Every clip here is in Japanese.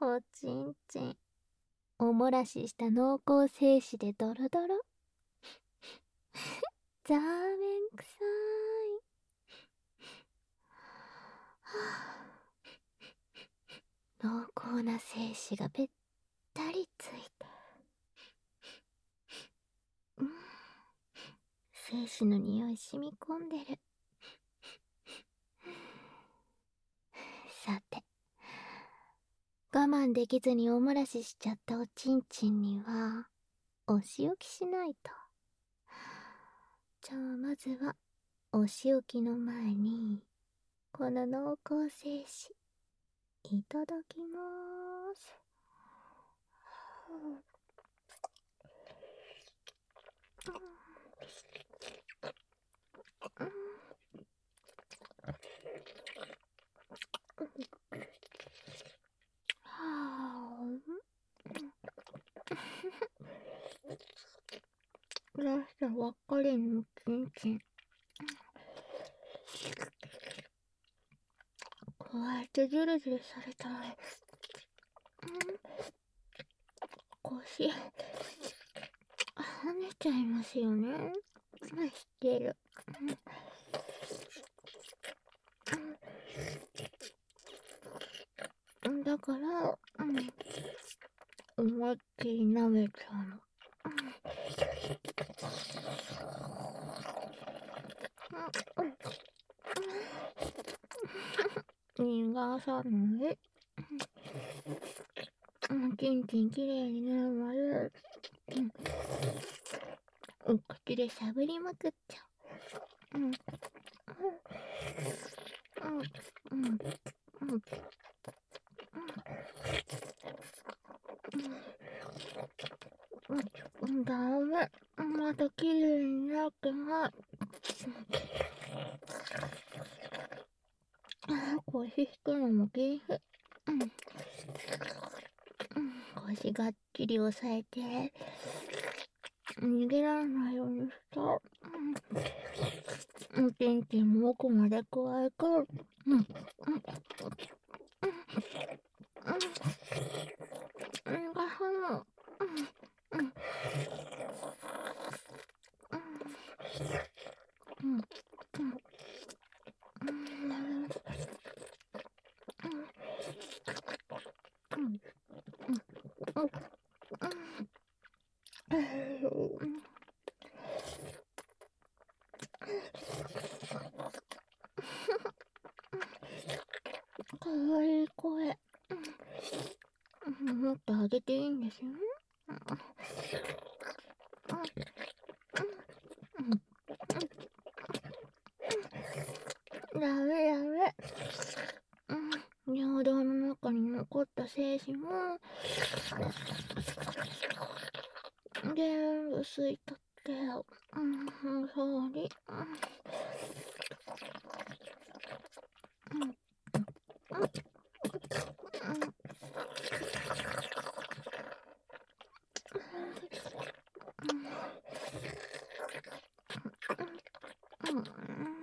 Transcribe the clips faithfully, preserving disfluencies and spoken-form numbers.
おちんちん、お漏らしした濃厚精子でドロドロ。ザーメンくさい。濃厚な精子がべったりついて、うん、精子の匂い染み込んでる。さて、我慢できずにお漏らししちゃったおちんちんにはお仕置きしないと。じゃあまずはお仕置きの前にこの濃厚精子いただきまーす。出したばっかりのちんちん、こうやってジュルジュルされたら、うん、腰跳ねちゃいますよね。知ってる。うん、だから、うん、思いっきり舐めちゃうの。逃がさない。うん、ちんちんきれいになるまで、うん、お口でしゃぶりまくっちゃう。うん。うん。うん。うん。うん。うん。ダメ。まだきれいになってない。腰引くのも禁止。うん。うん、腰がっちり押さえて、逃げられないようにした。うん。ちんちんも奥まで加えから。うん。うん。うん。うん。がはむ。うん。うん。うん。うん。かわいい声。もっと上げていいんですよ。ダメダメ。うん、尿道の中に残った精子も全部吸い取ってよ。うん、そうに。うん。うん。うん。うん。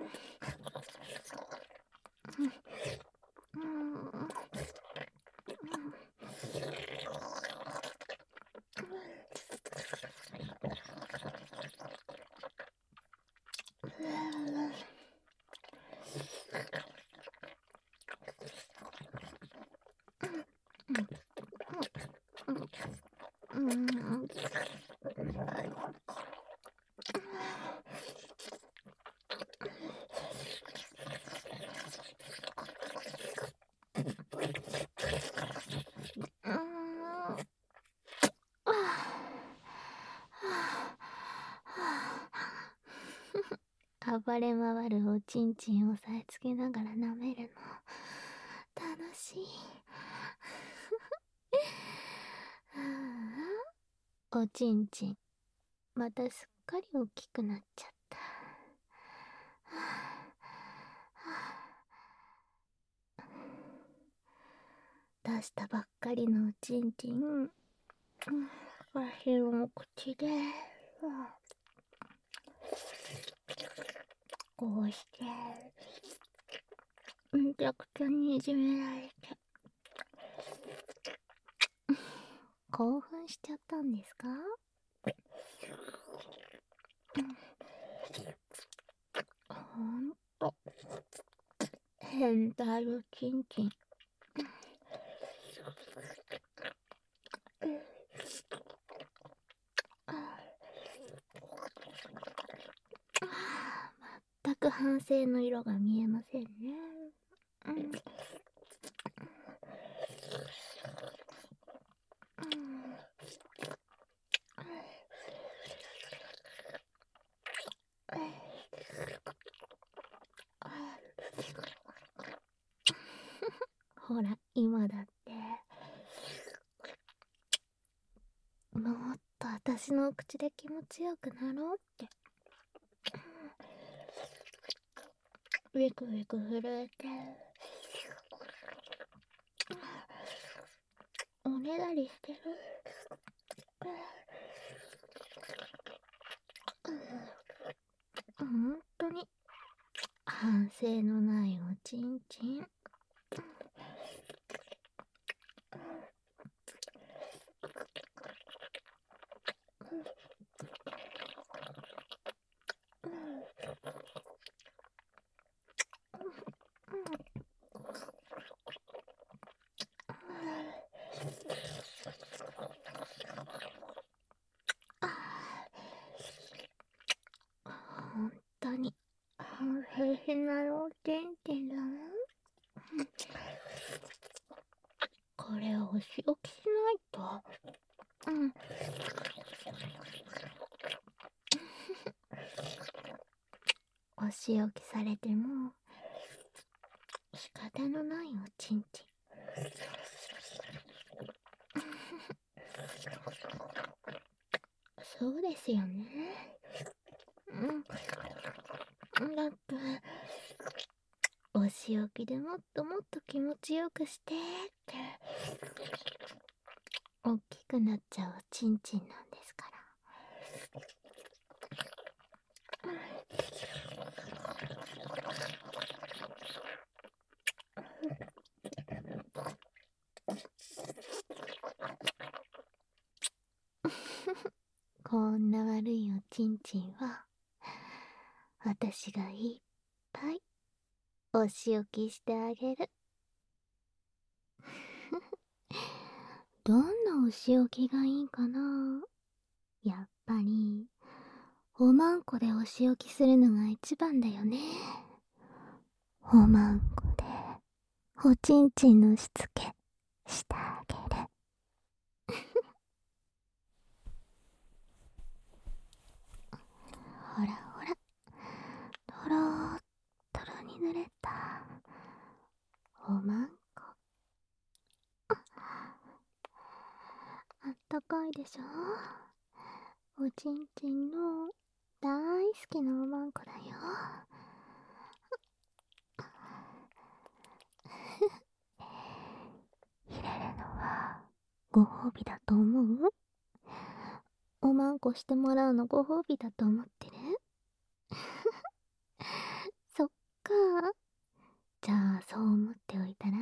うん。暴れ回るおちんちんを押さえつけながら舐めるの楽しい。おちんちんまたすっかり大きくなっちゃった。出したばっかりのおちんちん、わしの口でこうしてめちゃくちゃにいじめられて、 興奮しちゃったんですか？ほんと変態よチンチン。全く反省の色が見えませんね。うんうんほら今だってもっと私のお口で気持ちよくなろうってウィクウィク震えておねだりしてる。ほんとに反省のないおちんちん。ほんとに反省しないおちんちんだな。これをお仕置きしないと。うんお仕置きされても仕方のないおちんちん。そうですよね。うんだってお仕置きでもっともっと気持ちよくしてって大きくなっちゃうおちんちんなんですから。こんな悪いおちんちんは私がいっぱいお仕置きしてあげる。どんなお仕置きがいいかな。やっぱりおまんこでお仕置きするのが一番だよね。おまんこでおちんちんのしつけしてあげる。ほらほらとろーっとろに濡れたおまんこ。あったかいでしょ。おちんちんの大好きなおまんこだよ。入れるのはご褒美だと思う？おまんこしてもらうのご褒美だと思ってる？そっか。じゃあそう思っておいたら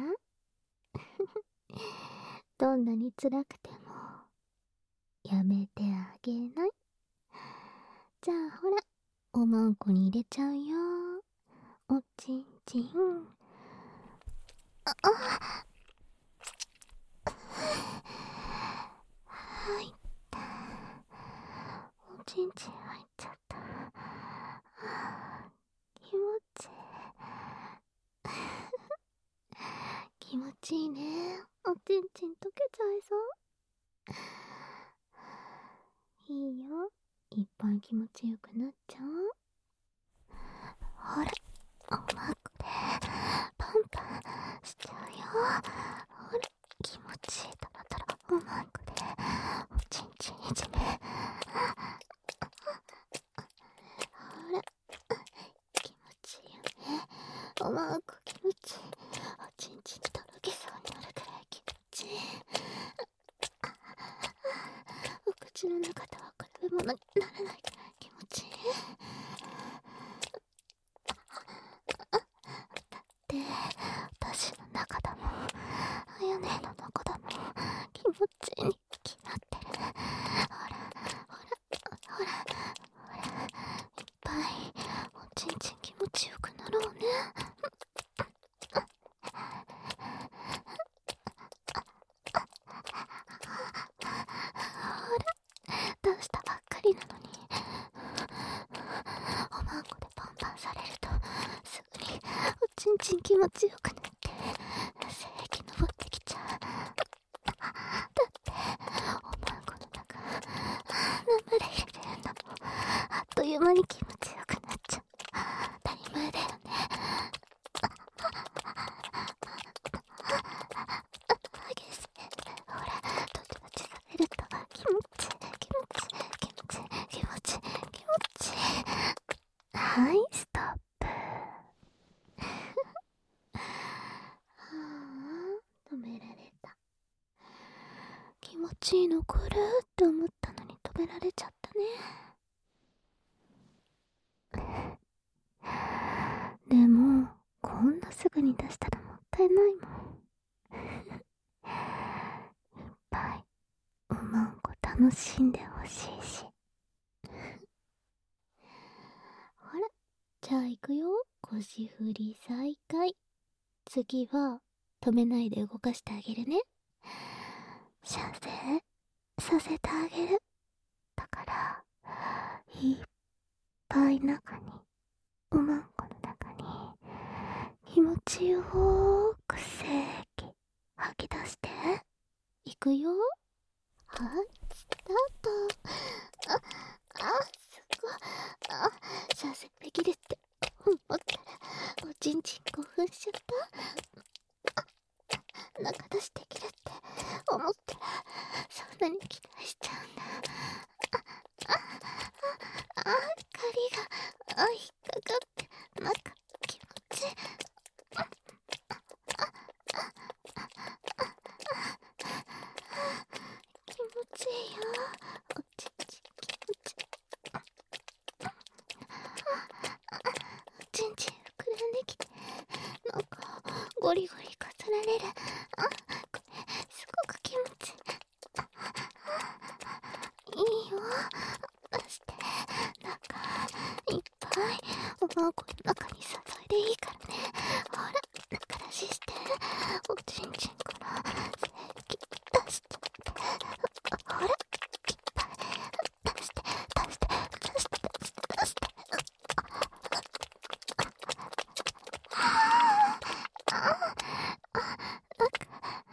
どんなに辛くてもやめてあげない？じゃあほらおまんこに入れちゃうよ。おちんちん。ああ入ったおちんちん入っちゃった。気持ちいい気持ちいいね。おちんちん溶けちゃいそう。いいよいっぱい気持ちよくなっちゃう。ほらおまんこでパンパンしちゃうよ。ほら気持ちいいトロトロおまんこでおちんちんいじめ。ほら気持ちいいよね。おまんこ気持ちいい。おちんちんとろけそうになるくらい気持ちいい。お口の中とは比べ物にならないくらい気持ちいい。だって私の中だもん。あやねの中だもん。気持ちいいに決まっんちん気持ちよくなって精液登ってきちゃう。だっておまんこの中生で入れてるんだもん。あっという間に気持ちよくなっちゃう。当たり前だよね。激しい。ほらドキドキさせると気持ちいい気持ちいい気持ちいい気持ちいい気持ちいい。はい、ストップ。はあ、止められた。気持ちいいの来るって思ったのに止められちゃったね。でもこんなすぐに出したらもったいないもん。いっぱいおまんこ楽しんでほしいし。ほら、じゃあ行くよ。腰振り再開。次は止めないで動かしてあげるね。射精させてあげる。だからいっぱい中におまんこの中に気持ちよーく精液吐き出して。いくよ。はい、スタート。あ、あ、すごい。あ、射精できるって思ったらおちんちん興奮しちゃった。あ、中出しできるって思ったらそんなに期待しちゃうんだ。あ、あ、あ、あ、針が、あ、引っかかって中気持ちいい。あ、あ、あ、気持ちいいよ。おちんちん気持ちいい。おちんちん膨らんできてなんかゴリゴリかさられる。あ、これすごく気持ちいい。いいよ、出して。なんかいっぱいおまんこの中に注いでいいからね。ほら、中出しして。おちんちんから精液出して。ほら、いっぱい出して出して出して出して出して。ああ、あ、なんか、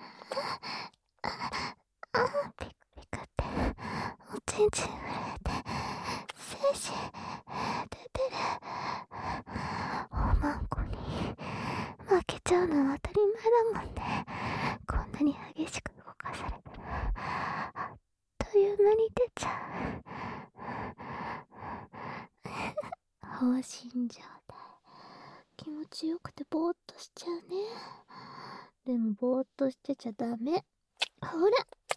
ああ、ピクピクっておちんちん震えて精子出てる。おまんこに負けちゃうのは当たり前だもんね。こんなに激しく動かされたらあっという間に出ちゃう。放心状態。気持ちよくてぼーっとしちゃうね。でもぼーっとしてちゃダメ。ほら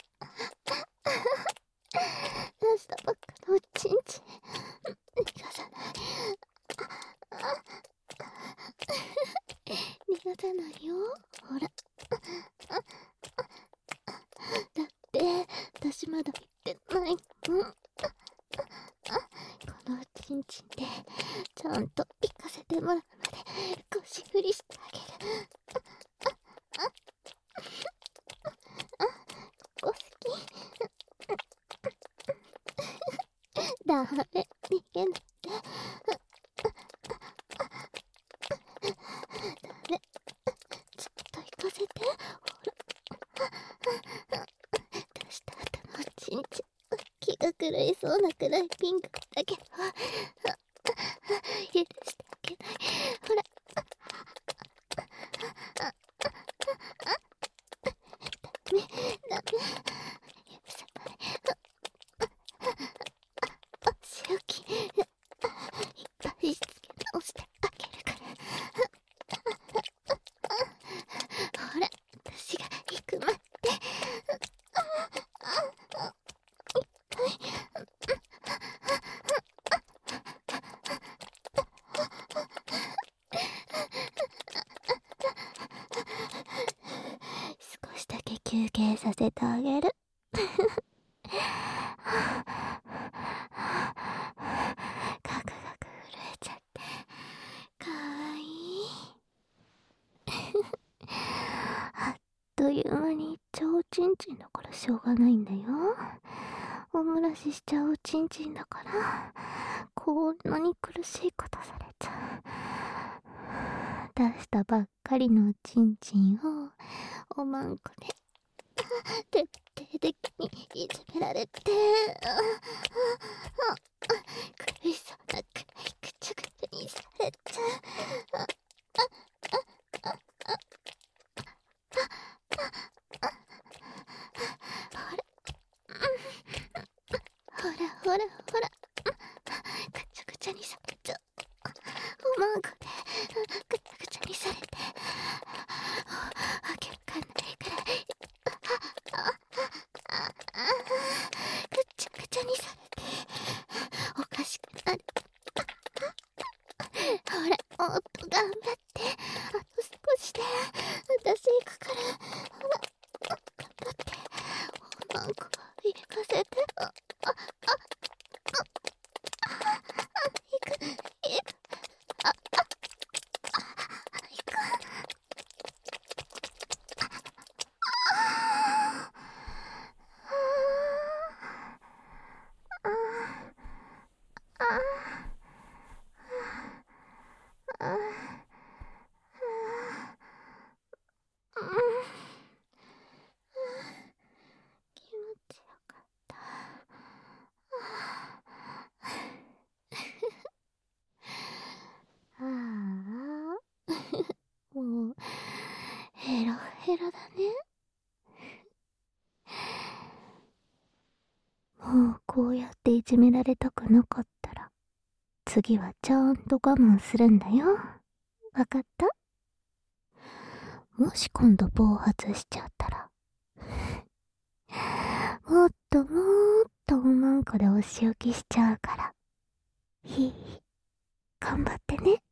出したばっかのおちんちん逃がさない。逃がさないよ。ほらだって私まだ言ってないもん。このおちんちんでちゃんと行かせてもらうまで腰振りしてあげる。ここ好き。ダメ、逃げないで。ダメ、ちょっと行かせて。ほら出した後のおちんちん気が狂いそうなくらいピンクだけど許してあげない。ほらダメダメ、許さない。お仕置きいっぱいしつけ直してあげるから。ほら私が行くまで少しだけ休憩させてあげる。ガクガク震えちゃってかわいい。あっという間にいっちゃうおちんちんだからしょうがないんだよ。お漏らししちゃうおちんちんだからこんなに苦しいことされちゃう。 出したばっかりのおちんちんをおまんこで徹底的にいじめられて、苦しそうなくらいぐちゃぐちゃにされて、ほらほらほらほらぐちゃぐちゃにされちゃうおまんこでぐちゃぐちゃにされて、わけわかんないくらいぐちゃぐちゃにされておかしくなる。ほらもっと頑張って、あと少しで私行くから、ほら頑張って、おまんこ行かせて。あああ行く行くああ行く気持ちよかった。ああもうヘロヘロだね。もうこうやっていじめられたくなかったら次はちゃんと我慢するんだよ。わかった？もし今度暴発しちゃったらもっともっとおまんこでお仕置きしちゃうから。ひい、頑張ってね。